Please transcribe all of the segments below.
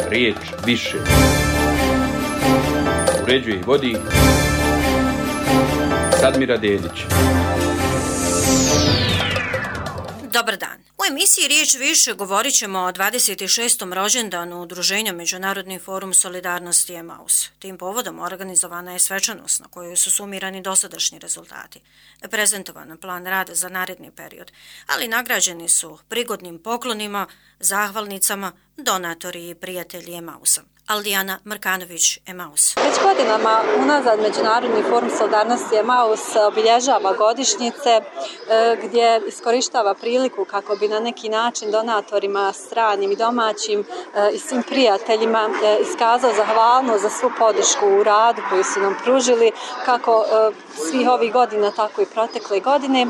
riječ više. Uređuje i vodi Sadmira Dedić. Dobar dan. U emisiji Riječ više govorit ćemo o 26. rođendanu Udruženja Međunarodni forum solidarnosti Emaus. Tim povodom organizovana je svečanost na kojoj su sumirani dosadašnji rezultati. Prezentovan plan rada za naredni period, ali nagrađeni su prigodnim poklonima, zahvalnicama, donatori i prijatelji Emausa. Aldijana Markanović, Emaus. Već godinama unazad Međunarodni forum solidarnosti Emaus obilježava godišnjice gdje iskorištava priliku kako bi na neki način donatorima stranim i domaćim i svim prijateljima iskazao zahvalnost za svu podršku u radu koju su nam pružili kako svih ovih godina, tako i protekle godine.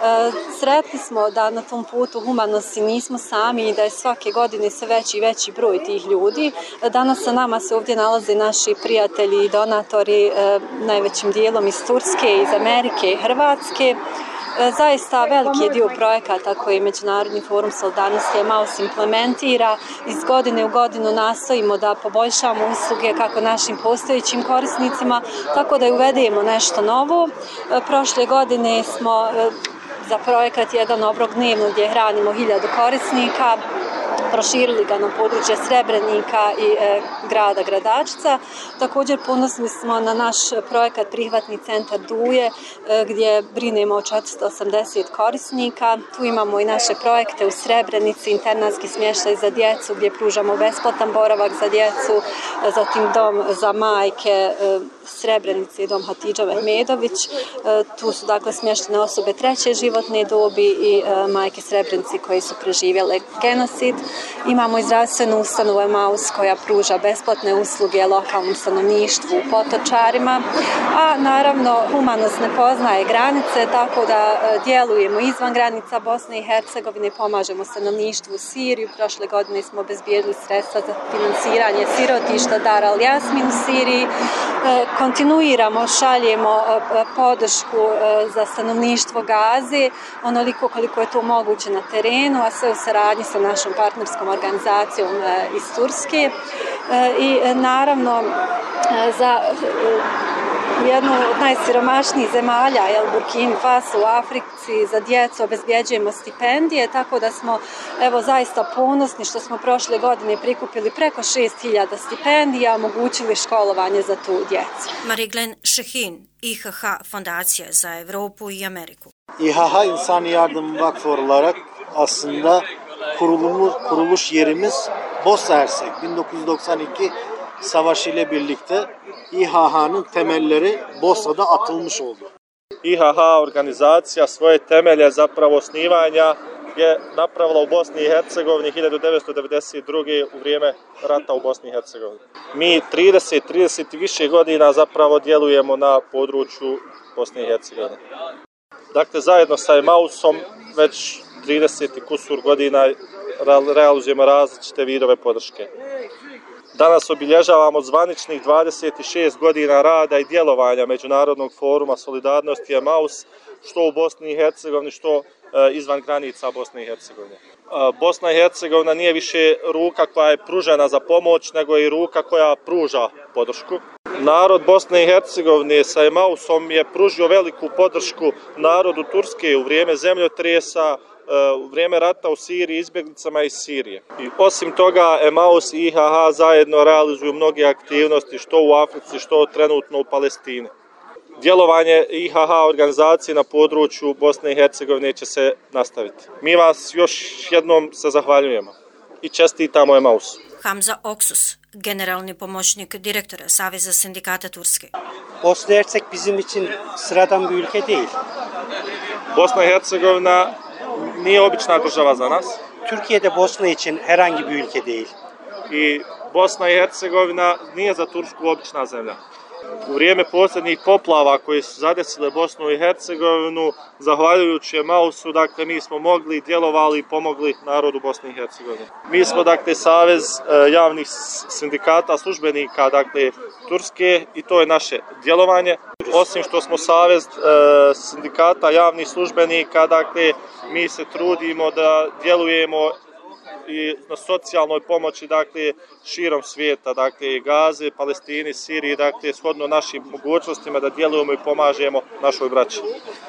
Sretni smo da na tom putu humanosti nismo sami i da je svake godine sve veći i veći broj tih ljudi. Danas sa nama se ovdje nalaze naši prijatelji i donatori, najvećim dijelom iz Turske, iz Amerike i Hrvatske. Zaista veliki je dio projekata koji Međunarodni forum solidarnosti Emaus implementira. Iz godine u godinu nastojimo da poboljšamo usluge kako našim postojećim korisnicima, tako da uvedemo nešto novo. Prošle godine smo za projekat Jedan obrok dnevno gdje hranimo 1000 korisnika, proširili ga na područje Srebrenika i grada Gradačca. Također ponosni smo na naš projekat Prihvatni centar Duje gdje brinemo o 480 korisnika. Tu imamo i naše projekte u Srebrenici, internatski smještaj za djecu gdje pružamo besplatan boravak za djecu, zatim dom za majke Srebrenici i dom Hatidža Mehmedović. Tu su dakle smještene osobe 3. životne dobi i majke Srebrenici koje su preživjele genocid. Imamo i zdravstvenu ustanovu Emaus koja pruža besplatne usluge lokalnom stanovništvu u Potočarima, a naravno humanost ne poznaje granice, tako da djelujemo izvan granica Bosne i Hercegovine, pomažemo stanovništvu u Siriju. Prošle godine smo obezbijedili sredstva za financiranje sirotišta Dar al Jasmin u Siriji. Kontinuiramo, šaljemo podršku za stanovništvo Gaze, onoliko koliko je to moguće na terenu, a sve u saradnji sa našom partnerskom organizacijom iz Turske. I naravno za jednu od najsiromašnijih zemalja, Burkina Faso u Africi, za djecu obezbjeđujemo stipendije, tako da smo zaista ponosni što smo prošle godine prikupili preko 6000 stipendija, omogućili školovanje za tu djecu. Mariglen Şehin, İHH Fondacija za Evropu i Ameriku. İHH İnsani Yardım Vakfı olarak aslında kuruluş yerimiz Bosna Hersek. 1992 savaşı ile birlikte İHH'nın temelleri Bosna'da atılmış oldu. IHH organizacija svoje temelje zapravo osnivanja je napravila u Bosni i Hercegovini 1992. u vrijeme rata u Bosni i Hercegovini. Mi 30 i više godina zapravo djelujemo na području Bosne i Hercegovine. Dakle, zajedno sa Emausom već 30 i kusur godina realizujemo različite vidove podrške. Danas obilježavamo zvaničnih 26 godina rada i djelovanja Međunarodnog foruma solidarnosti Emaus, što u Bosni i Hercegovini, što izvan granica Bosne i Hercegovine. Bosna i Hercegovina nije više ruka koja je pružena za pomoć, nego i ruka koja pruža podršku. Narod Bosne i Hercegovine sa Emausom je pružio veliku podršku narodu Turske u vrijeme zemljotresa, u vrijeme rata u Siriji, izbjeglicama iz Sirije. I osim toga, Emaus i IHH zajedno realizuju mnoge aktivnosti, što u Africi, što trenutno u Palestini. Djelovanje IHH organizacije na području Bosne i Hercegovine će se nastaviti. Mi vas još jednom se zahvaljujemo i čestitamo Emausu. Hamza Oksus, generalni pomoćnik direktora Saveza sindikata Turske. Bosna i Herceg bizim için sıradan bir ülke değil. Bosna i Hercegovina nije obična država za nas. Türkiye de Bosna için herhangi bir ülke değil. I Bosna i Hercegovina nije za Tursku obična zemlja. U vrijeme posljednjih poplava koje su zadesile Bosnu i Hercegovinu, zahvaljujući Emausu, dakle, mi smo mogli, djelovali i pomogli narodu Bosne i Hercegovine. Mi smo, dakle, Savez javnih sindikata službenika, dakle, Turske, i to je naše djelovanje. Osim što smo Savez sindikata javnih službenika, dakle, mi se trudimo da djelujemo i na socijalnoj pomoći, dakle, širom svijeta, dakle, Gaze, Palestini, Siriji, dakle, shodno našim mogućnostima da djelujemo i pomažemo našoj braći.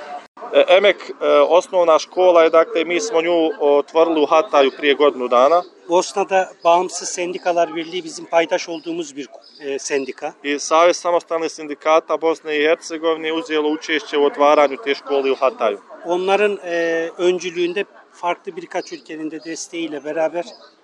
Emek, osnovna škola je, dakle, mi smo nju otvorili u Hatay'u prije godinu dana. Bosna'da Bağımsız Sendikalar Birliği bizim paydaş olduğumuz bir sendika. I Savez samostalnih sindikata Bosne i Hercegovine uzelo učešće u otvaranju te škole u Hatay'u. Onların öncülüğünde farklı birkaç ülkenin de desteğiyle beraber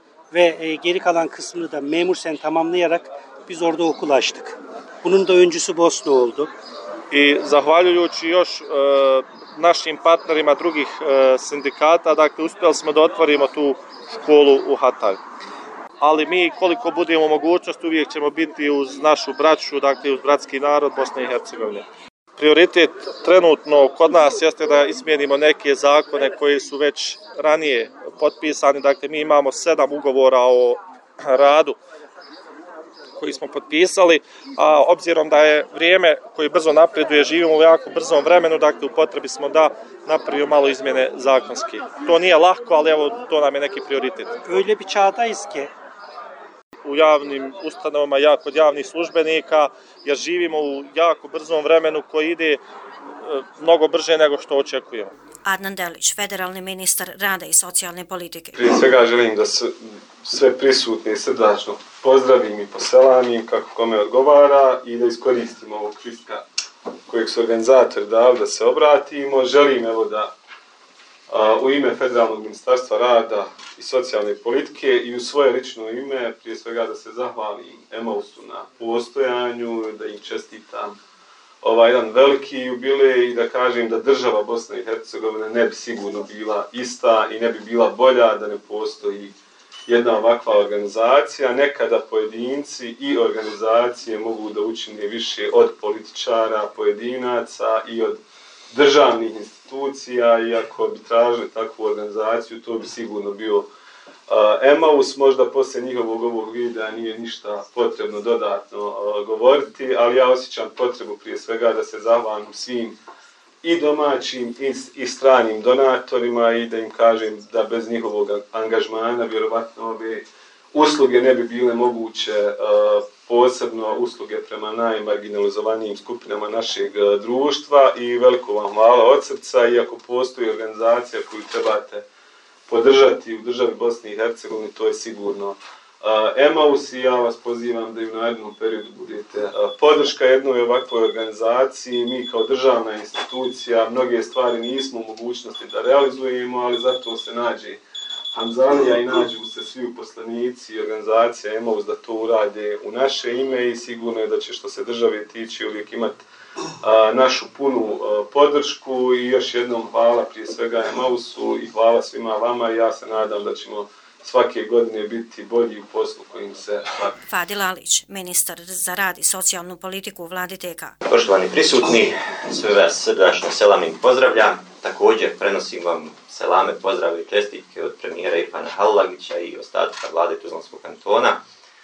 ve geri kalan kısmını da memur sen tamamlayarak biz orada okul açtık. Bunun da öncüsü Bosna oldu. I zahvaljujući još našim partnerima drugih sindikata, dakle, uspjeli smo da otvorimo tu školu u Hatay'u. Ali mi, koliko budemo mogućnost, uvijek ćemo biti uz našu braću, dakle, uz bratski narod Bosne i Hercegovine. Prioritet trenutno kod nas jeste da izmijenimo neke zakone koji su već ranije potpisani. Dakle, mi imamo 7 ugovora o radu koji smo potpisali, a obzirom da je vrijeme koji brzo napreduje, živimo u jako brzom vremenu, dakle, u potrebi smo da napravimo malo izmjene zakonske. To nije lahko, ali evo, to nam je neki prioritet. Öyle bir çağdayız ki u javnim ustanovama, kod javnih službenika, jer živimo u jako brzom vremenu koji ide mnogo brže nego što očekujemo. Adnan Delić, federalni ministar rada i socijalne politike. Prije svega želim da sve prisutne srdačno pozdravim i poselamim kako kome odgovara i da iskoristimo ovog čistka kojeg su organizatori dali da se obratimo. Želim evo da u ime Federalnog ministarstva rada i socijalne politike i u svoje lično ime prije svega da se zahvalim Emausu na postojanju, da im čestitam ovaj jedan veliki jubilej i da kažem da država Bosne i Hercegovine ne bi sigurno bila ista i ne bi bila bolja da ne postoji jedna ovakva organizacija. Nekada pojedinci i organizacije mogu da učine više od političara, pojedinaca i od državnih institucija i ako bi tražili takvu organizaciju, to bi sigurno bio Emaus. Možda poslije njihovog ovog videa nije ništa potrebno dodatno govoriti, ali ja osjećam potrebu prije svega da se zahvalim svim i domaćim i stranim donatorima i da im kažem da bez njihovog angažmana vjerovatno ove usluge ne bi bile moguće, posebno usluge prema najmarginalizovanijim skupinama našeg društva i veliko vam hvala od srca. Iako postoji organizacija koju trebate podržati u državi Bosne i Hercegovine, to je sigurno Emaus i ja vas pozivam da i u narednom periodu budete podrška jednoj ovakvoj organizaciji. Mi kao državna institucija mnoge stvari nismo u mogućnosti da realizujemo, ali zato se nađe Hamzalija i nađu se svi uposlenici i organizacija Emaus da to urade u naše ime i sigurno je da će što se države tiče uvijek imati našu punu podršku i još jednom hvala prije svega Emausu i hvala svima vama i ja se nadam da ćemo svake godine biti bolji u poslu kojim se bavi. Fadil Alić, ministar za rad i socijalnu politiku u vladi TK. Poštovani prisutni, sve vas srdačno selamim pozdravljam. Također prenosim vam selame, pozdrave i čestitke od premijera Irfana Halilagića i ostatka vlade Tuzlanskog kantona.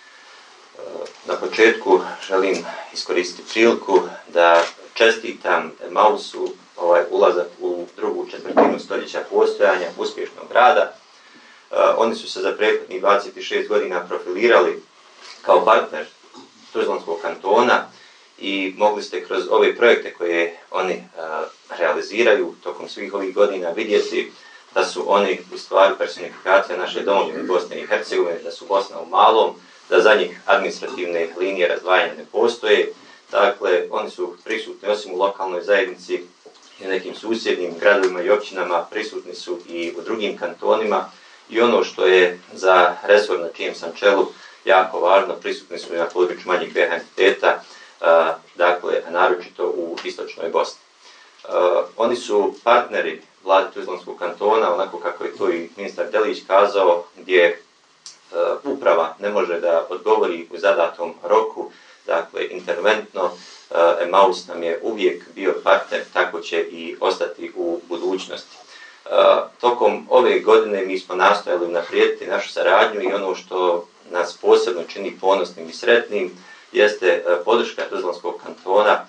Na početku želim iskoristiti priliku da čestitam Emausu ovaj ulazak u drugu četvrtinu stoljeća postojanja, uspješnog rada. Oni su se za prethodnih 26 godina profilirali kao partner Tuzlanskog kantona i mogli ste kroz ove projekte koje oni realiziraju tokom svih ovih godina vidjeti da su oni u stvari personifikacija naše domovine Bosne i Hercegovine, da su Bosna u malom, da za njih administrativne linije razdvajanja ne postoje. Dakle, oni su prisutni osim u lokalnoj zajednici i nekim susjednim gradovima i općinama, prisutni su i u drugim kantonima i ono što je za resor na čijem sam čelu jako važno, prisutni su i na području manjih BiH entiteta, dakle, naročito u istočnoj Bosni. Oni su partneri vlade Tuzlanskog kantona, onako kako je to i ministar Delić kazao, gdje uprava ne može da odgovori u zadatom roku, dakle, interventno. Emaus nam je uvijek bio partner, tako će i ostati u budućnosti. Tokom ove godine mi smo nastojali unaprijediti našu saradnju i ono što nas posebno čini ponosnim i sretnim jeste podrška Tuzlanskog kantona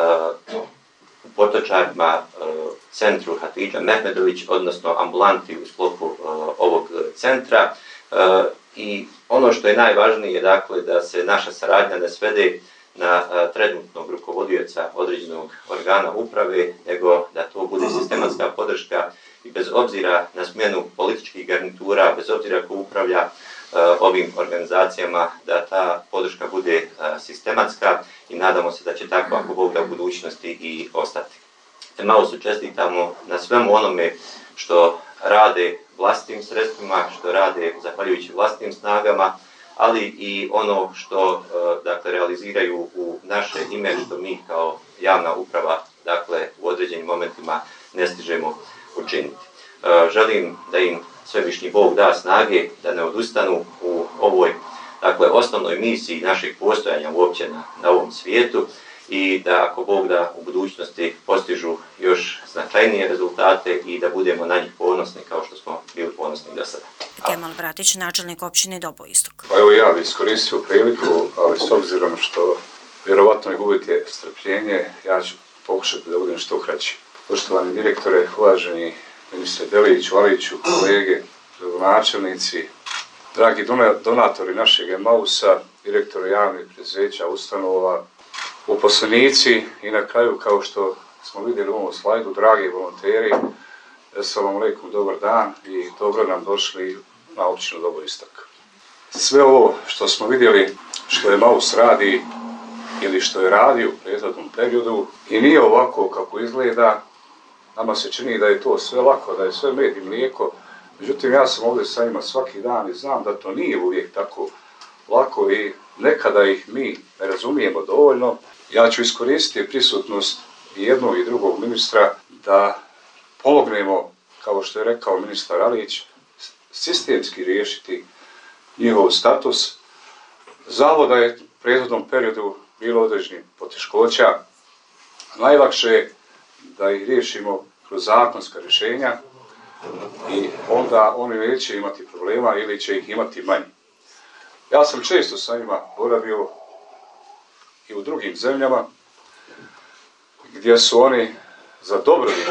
u Potočarima, centru Hatidža Mehmedović, odnosno ambulanti u sklopu ovog centra, I ono što je najvažnije, dakle, da se naša saradnja ne svede na trenutnog rukovodioca određenog organa uprave, nego da to bude sistematska podrška i bez obzira na smjenu političkih garnitura, bez obzira ko upravlja ovim organizacijama, da ta podrška bude sistematska i nadamo se da će tako, ako Bog da, u budućnosti i ostati. Emausu čestitamo na svemu onome što rade vlastitim sredstvima, što rade zahvaljujući vlastitim snagama, ali i ono što dakle, realiziraju u naše ime, što mi kao javna uprava, dakle, u određenim momentima ne stižemo učiniti. Želim da im svevišnji Bog da snage, da ne odustanu u ovoj, dakle, osnovnoj misiji našeg postojanja uopće na ovom svijetu i da, ako Bog da, u budućnosti postižu još značajnije rezultate i da budemo na njih ponosni kao što smo bili ponosni do sada. Kemal Bratić, načelnik općine Dobo Istok. Pa evo ja bih iskoristio priliku, ali s obzirom što vjerovatno gubite strpljenje, ja ću pokušati da budem što kraći. Poštovani direktore, uvaženi ministre Deliću, Aliću, kolege, gradonačelnici, dragi donatori našeg Emausa, direktori javnih preduzeća, ustanova, uposlenici i na kraju, kao što smo vidjeli u ovom slajdu, dragi volonteri, assalamu alaikum, dobar dan i dobro nam došli na općinu Dobo Istok. Sve ovo što smo vidjeli, što Emaus radi ili što je radio u prethodnom periodu i nije ovako kako izgleda, nama se čini da je to sve lako, da je sve med i mlijeko. Međutim, ja sam ovdje sa njima svaki dan i znam da to nije uvijek tako lako i nekada ih mi ne razumijemo dovoljno. Ja ću iskoristiti prisutnost i jednog i drugog ministra da pomognemo, kao što je rekao ministar Alić, sistemski riješiti njihov status. Zavoda je u prethodnom periodu bilo određenih poteškoća. Najlakše je da ih riješimo kroz zakonska rješenja i onda oni neće imati problema ili će ih imati manje. Ja sam često sa njima boravio i u drugim zemljama gdje su oni za dobrobit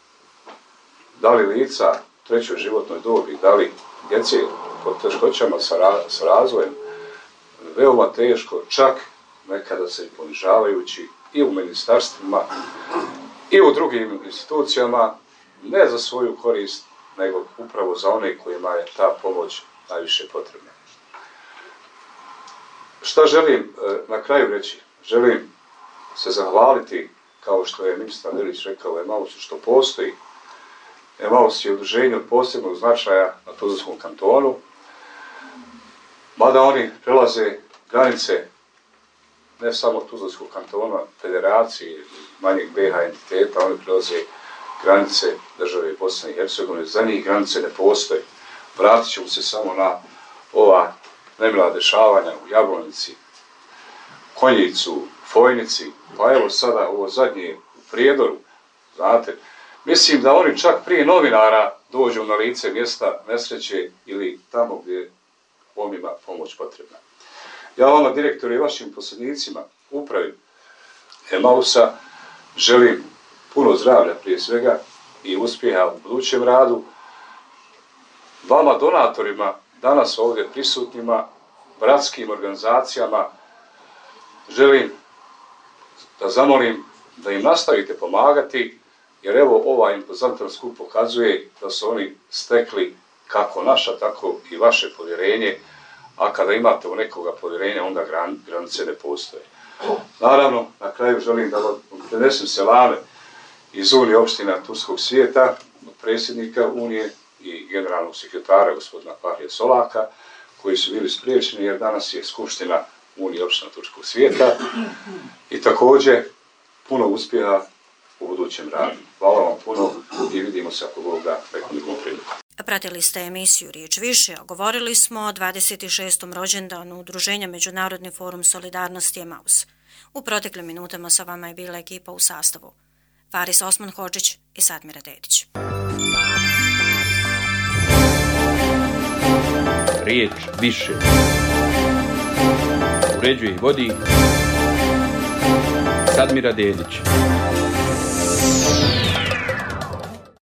dali lica trećoj životnoj dobi, dali djece pod teškoćama sa razvojem, veoma teško, čak nekada se ponižavajući i u ministarstvima i u drugim institucijama, ne za svoju korist, nego upravo za one kojima je ta pomoć najviše potrebna. Šta želim na kraju reći? Želim se zahvaliti, kao što je ministar Delić rekao, Emausu što postoji. Emaus je udruženje od posebnog značaja na Tuzlanskom kantonu, mada oni prelaze granice ne samo Tuzlanskog kantona, federacije ili manjeg BiH entiteta, oni prelaze granice države Bosne i Hercegovine, za njih granice ne postoje. Vratit ćemo se samo na ova nemila dešavanja u Jablonici, Konjicu, Fojnici, pa evo sada ovo zadnje u Prijedoru, znate. Mislim da oni čak prije novinara dođu na lice mjesta nesreće ili tamo gdje je njima pomoć potrebna. Ja vama, direktori, i vašim posrednicima, upravi Emausa, želim puno zdravlja prije svega i uspjeha u budućem radu. Vama, donatorima, danas ovdje prisutnima, bratskim organizacijama, želim da zamolim da im nastavite pomagati, jer evo ovaj impozantan skup pokazuje da su oni stekli kako naša, tako i vaše povjerenje, a kada imate u nekoga povjerenja, onda granice ne postoje. Naravno, na kraju želim da vam prenesem selame iz Unije opština Turskog svijeta, od predsjednika Unije i generalnog sekretara gospodina Fahija Solaka, koji su bili spriječeni jer danas je skupština Unije opština Turskog svijeta i također puno uspjeha u budućem radu. Hvala vam puno i vidimo se ako Bog da nekom drugom priliku. Pratili ste emisiju Riječ više, a govorili smo o 26. rođendanu Udruženja Međunarodni forum solidarnosti Emaus. U proteklim minutama sa vama je bila ekipa u sastavu Faris Osman Hodžić i Sadmira Dedić. Riječ više. Uređuje i vodi Sadmira Dedić.